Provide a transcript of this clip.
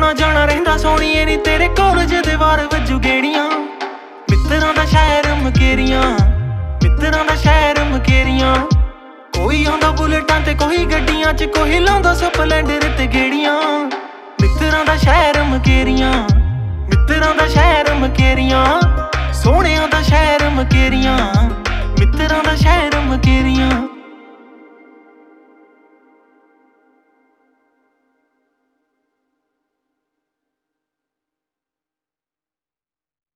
ਆਉਣਾ ਜਾਣਾ ਰਹਿੰਦਾ ਸੋਹਣੀਏ ਨੀ ਤੇਰੇ ਕਾਲਜ ਦੇ ਵਾਰ ਵੱਜੂ ਗੇੜੀਆਂ। ਮਿੱਤਰਾਂ ਦਾ ਸ਼ਹਿਰ ਮਕੇਰੀਆਂ, ਮਿੱਤਰਾਂ ਦਾ ਸ਼ਹਿਰ ਮਕੇਰੀਆਂ। ਕੋਈ ਆਉਂਦਾ ਬੁਲਟਾਂ ਤੇ ਕੋਈ ਗੱਡੀਆਂ ਚ, ਕੋਈ ਲਾਉਂਦਾ ਸਪਲੈਂਡਰ ਤੇ ਗੇੜੀਆਂ। ਮਿੱਤਰਾਂ ਦਾ ਸ਼ਹਿਰ ਮਕੇਰੀਆਂ, ਮਿੱਤਰਾਂ ਦਾ ਸ਼ਹਿਰ ਮਕੇਰੀਆਂ। ਸੋਹਣਿਆਂ ਦਾ ਸ਼ਹਿਰ ਮਕੇਰੀਆਂ, ਮਿੱਤਰਾਂ ਦਾ ਸ਼ਹਿਰ ਮਕੇਰੀਆਂ।